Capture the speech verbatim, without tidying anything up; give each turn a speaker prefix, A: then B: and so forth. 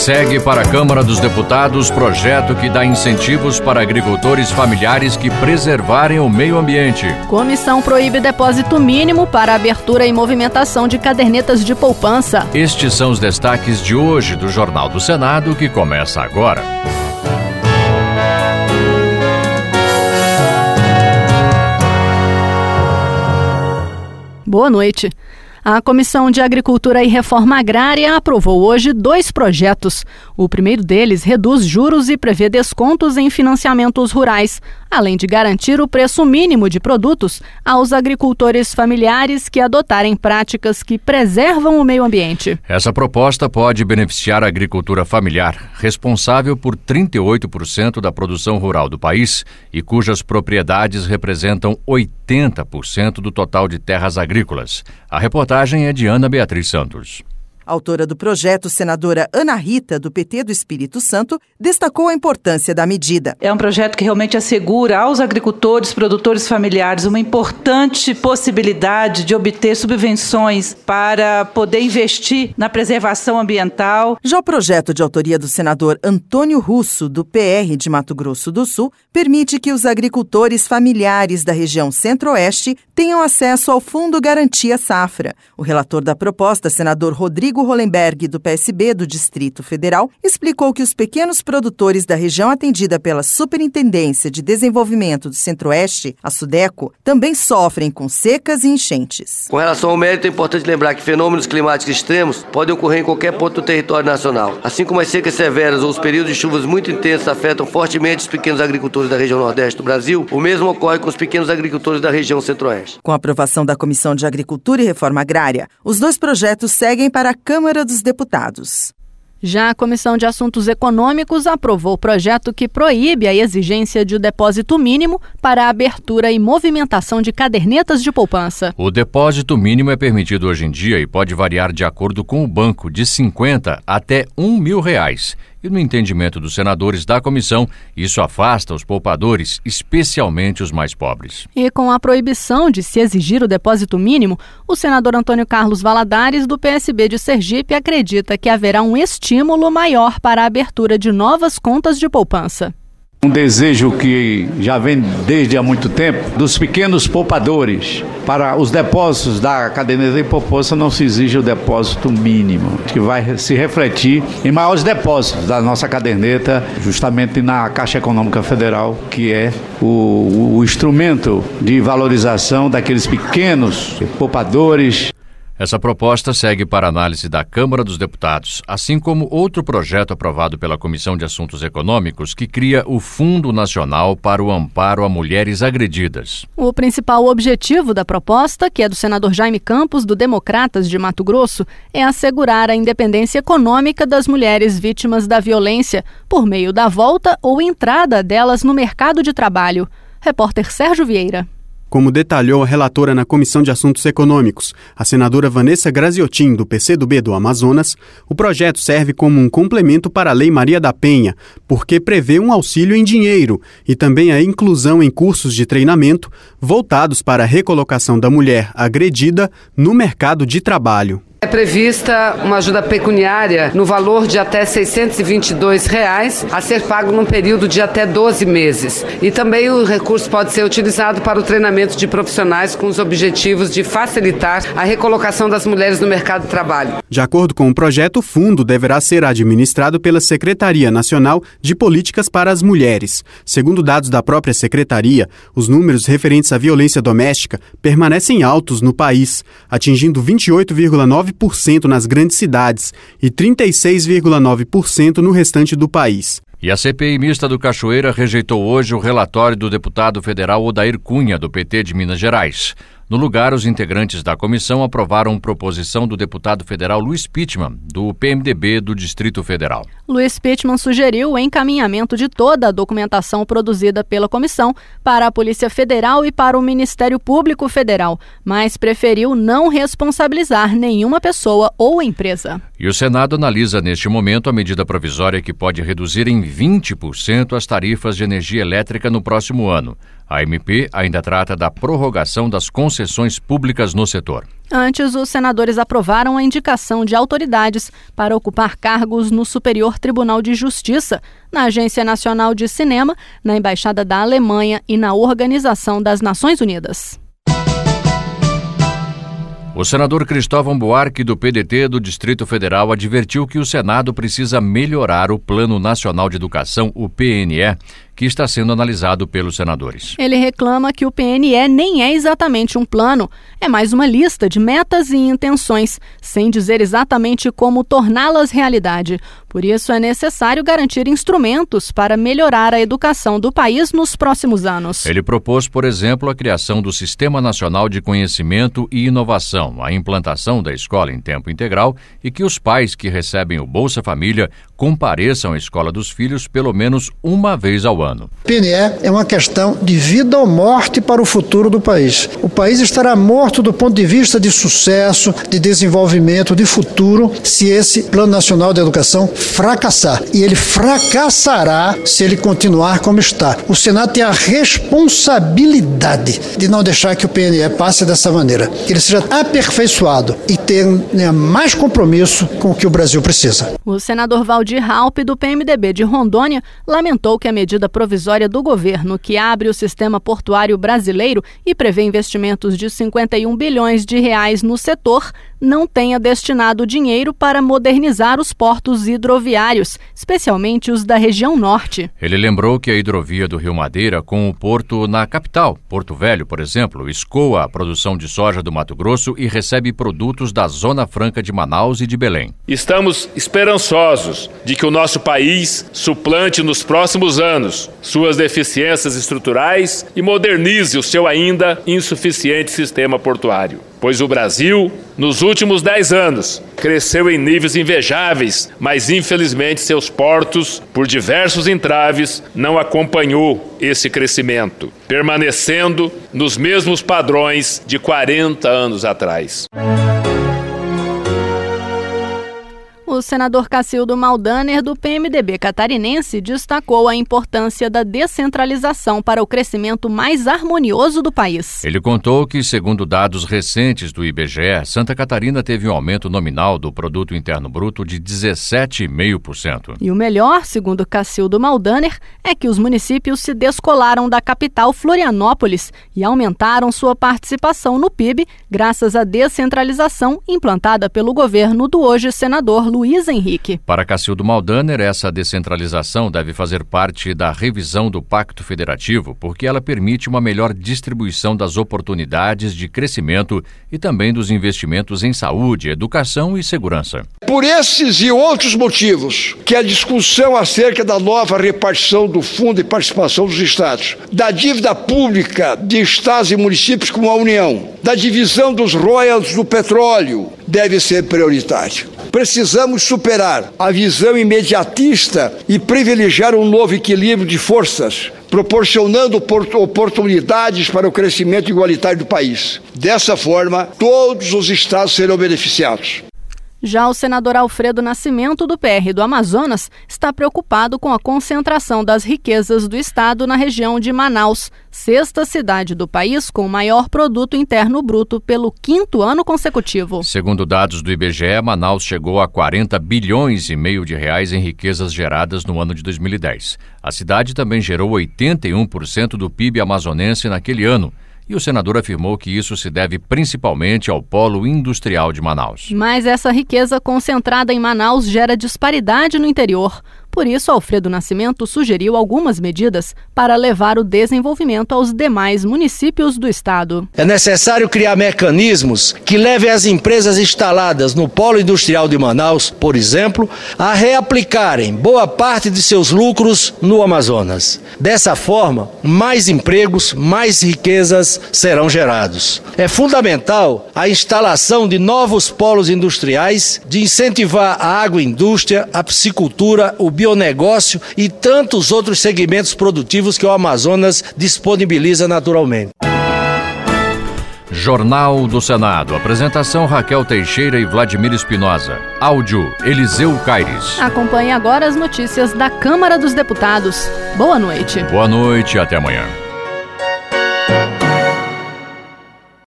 A: Segue para a Câmara dos Deputados projeto que dá incentivos para agricultores familiares que preservarem o meio ambiente.
B: Comissão proíbe depósito mínimo para abertura e movimentação de cadernetas de poupança.
A: Estes são os destaques de hoje do Jornal do Senado, que começa agora.
B: Boa noite. A Comissão de Agricultura e Reforma Agrária aprovou hoje dois projetos. O primeiro deles reduz juros e prevê descontos em financiamentos rurais, além de garantir o preço mínimo de produtos aos agricultores familiares que adotarem práticas que preservam o meio ambiente.
A: Essa proposta pode beneficiar a agricultura familiar, responsável por trinta e oito por cento da produção rural do país e cujas propriedades representam oitenta por cento do total de terras agrícolas. A reportagem é de Ana Beatriz Santos.
C: Autora do projeto, senadora Ana Rita, do P T do Espírito Santo, destacou a importância da medida.
D: É um projeto que realmente assegura aos agricultores, produtores familiares, uma importante possibilidade de obter subvenções para poder investir na preservação ambiental.
C: Já o projeto de autoria do senador Antônio Russo, do P R de Mato Grosso do Sul, permite que os agricultores familiares da região Centro-Oeste tenham acesso ao Fundo Garantia Safra. O relator da proposta, senador Rodrigo Hollenberg, do P S B do Distrito Federal, explicou que os pequenos produtores da região atendida pela Superintendência de Desenvolvimento do Centro-Oeste, a SUDECO, também sofrem com secas e enchentes.
E: Com relação ao mérito, é importante lembrar que fenômenos climáticos extremos podem ocorrer em qualquer ponto do território nacional. Assim como as secas severas ou os períodos de chuvas muito intensos afetam fortemente os pequenos agricultores da região Nordeste do Brasil, o mesmo ocorre com os pequenos agricultores da região Centro-Oeste.
C: Com a aprovação da Comissão de Agricultura e Reforma Agrária, os dois projetos seguem para a Câmara dos Deputados.
B: Já a Comissão de Assuntos Econômicos aprovou o projeto que proíbe a exigência de depósito mínimo para a abertura e movimentação de cadernetas de poupança.
A: O depósito mínimo é permitido hoje em dia e pode variar de acordo com o banco, de cinquenta até um mil reais. E no entendimento dos senadores da comissão, isso afasta os poupadores, especialmente os mais pobres.
B: E com a proibição de se exigir o depósito mínimo, o senador Antônio Carlos Valadares, do P S B de Sergipe, acredita que haverá um estímulo maior para a abertura de novas contas de poupança.
F: Um desejo que já vem desde há muito tempo dos pequenos poupadores. Para os depósitos da caderneta de poupança não se exige o depósito mínimo, que vai se refletir em maiores depósitos da nossa caderneta, justamente na Caixa Econômica Federal, que é o, o instrumento de valorização daqueles pequenos poupadores.
A: Essa proposta segue para análise da Câmara dos Deputados, assim como outro projeto aprovado pela Comissão de Assuntos Econômicos que cria o Fundo Nacional para o Amparo a Mulheres Agredidas.
B: O principal objetivo da proposta, que é do senador Jaime Campos, do Democratas de Mato Grosso, é assegurar a independência econômica das mulheres vítimas da violência por meio da volta ou entrada delas no mercado de trabalho. Repórter Sérgio Vieira.
G: Como detalhou a relatora na Comissão de Assuntos Econômicos, a senadora Vanessa Graziotin, do P C do B do Amazonas, o projeto serve como um complemento para a Lei Maria da Penha, porque prevê um auxílio em dinheiro e também a inclusão em cursos de treinamento voltados para a recolocação da mulher agredida no mercado de trabalho.
H: É prevista uma ajuda pecuniária no valor de até seiscentos e vinte e dois reais, a ser pago num período de até doze meses. E também o recurso pode ser utilizado para o treinamento de profissionais com os objetivos de facilitar a recolocação das mulheres no mercado de trabalho.
G: De acordo com o projeto, o fundo deverá ser administrado pela Secretaria Nacional de Políticas para as Mulheres. Segundo dados da própria Secretaria, os números referentes à violência doméstica permanecem altos no país, atingindo vinte e oito vírgula nove por cento nas grandes cidades e trinta e seis vírgula nove por cento no restante do país.
A: E a C P I mista do Cachoeira rejeitou hoje o relatório do deputado federal Odair Cunha, do P T de Minas Gerais. No lugar, os integrantes da comissão aprovaram proposição do deputado federal Luiz Pittman, do P M D B do Distrito Federal.
B: Luiz Pittman sugeriu o encaminhamento de toda a documentação produzida pela comissão para a Polícia Federal e para o Ministério Público Federal, mas preferiu não responsabilizar nenhuma pessoa ou empresa.
A: E o Senado analisa neste momento a medida provisória que pode reduzir em vinte por cento as tarifas de energia elétrica no próximo ano. A M P ainda trata da prorrogação das concessões públicas no setor.
B: Antes, os senadores aprovaram a indicação de autoridades para ocupar cargos no Superior Tribunal de Justiça, na Agência Nacional de Cinema, na Embaixada da Alemanha e na Organização das Nações Unidas.
A: O senador Cristóvão Buarque, do P D T do Distrito Federal, advertiu que o Senado precisa melhorar o Plano Nacional de Educação, o P N E, que está sendo analisado pelos senadores.
B: Ele reclama que o P N E nem é exatamente um plano, é mais uma lista de metas e intenções, sem dizer exatamente como torná-las realidade. Por isso, é necessário garantir instrumentos para melhorar a educação do país nos próximos anos.
A: Ele propôs, por exemplo, a criação do Sistema Nacional de Conhecimento e Inovação, a implantação da escola em tempo integral e que os pais que recebem o Bolsa Família compareçam à escola dos filhos pelo menos uma vez ao ano.
I: P N E é uma questão de vida ou morte para o futuro do país. O país estará morto do ponto de vista de sucesso, de desenvolvimento, de futuro, se esse Plano Nacional de Educação fracassar. E ele fracassará se ele continuar como está. O Senado tem a responsabilidade de não deixar que o P N E passe dessa maneira. Que ele seja aperfeiçoado e tenha mais compromisso com o que o Brasil precisa.
B: O senador Valdir Raupp, do P M D B de Rondônia, lamentou que a medida provisória do governo, que abre o sistema portuário brasileiro e prevê investimentos de cinquenta e um bilhões de reais no setor, não tenha destinado dinheiro para modernizar os portos hidroviários, especialmente os da região norte.
A: Ele lembrou que a hidrovia do Rio Madeira, com o porto na capital, Porto Velho, por exemplo, escoa a produção de soja do Mato Grosso e recebe produtos da Zona Franca de Manaus e de Belém.
J: Estamos esperançosos de que o nosso país suplante nos próximos anos suas deficiências estruturais e modernize o seu ainda insuficiente sistema portuário. Pois o Brasil, nos últimos dez anos, cresceu em níveis invejáveis, mas infelizmente seus portos, por diversos entraves, não acompanhou esse crescimento, permanecendo nos mesmos padrões de quarenta anos atrás.
B: O senador Cacildo Maldaner, do P M D B catarinense, destacou a importância da descentralização para o crescimento mais harmonioso do país.
A: Ele contou que, segundo dados recentes do I B G E, Santa Catarina teve um aumento nominal do Produto Interno Bruto de dezessete vírgula cinco por cento.
B: E o melhor, segundo Cacildo Maldaner, é que os municípios se descolaram da capital Florianópolis e aumentaram sua participação no P I B graças à descentralização implantada pelo governo do hoje senador Luiz Luiz Henrique.
A: Para Cacildo Maldaner, essa descentralização deve fazer parte da revisão do Pacto Federativo, porque ela permite uma melhor distribuição das oportunidades de crescimento e também dos investimentos em saúde, educação e segurança.
K: Por esses e outros motivos, que a discussão acerca da nova repartição do Fundo de Participação dos Estados, da dívida pública de estados e municípios com a União, da divisão dos royalties do petróleo, deve ser prioritário. Precisamos superar a visão imediatista e privilegiar um novo equilíbrio de forças, proporcionando oportunidades para o crescimento igualitário do país. Dessa forma, todos os estados serão beneficiados.
B: Já o senador Alfredo Nascimento, do P R do Amazonas, está preocupado com a concentração das riquezas do estado na região de Manaus, sexta cidade do país com maior produto interno bruto pelo quinto ano consecutivo.
A: Segundo dados do I B G E, Manaus chegou a quarenta bilhões e meio de reais em riquezas geradas no ano de dois mil e dez. A cidade também gerou oitenta e um por cento do P I B amazonense naquele ano. E o senador afirmou que isso se deve principalmente ao polo industrial de Manaus.
B: Mas essa riqueza concentrada em Manaus gera disparidade no interior. Por isso, Alfredo Nascimento sugeriu algumas medidas para levar o desenvolvimento aos demais municípios do estado.
L: É necessário criar mecanismos que levem as empresas instaladas no polo industrial de Manaus, por exemplo, a reaplicarem boa parte de seus lucros no Amazonas. Dessa forma, mais empregos, mais riquezas serão gerados. É fundamental a instalação de novos polos industriais, de incentivar a agroindústria, a piscicultura, o bionegócio e tantos outros segmentos produtivos que o Amazonas disponibiliza naturalmente.
A: Jornal do Senado. Apresentação Raquel Teixeira e Vladimir Espinosa. Áudio Eliseu Caires.
B: Acompanhe agora as notícias da Câmara dos Deputados. Boa noite.
A: Boa noite e até amanhã.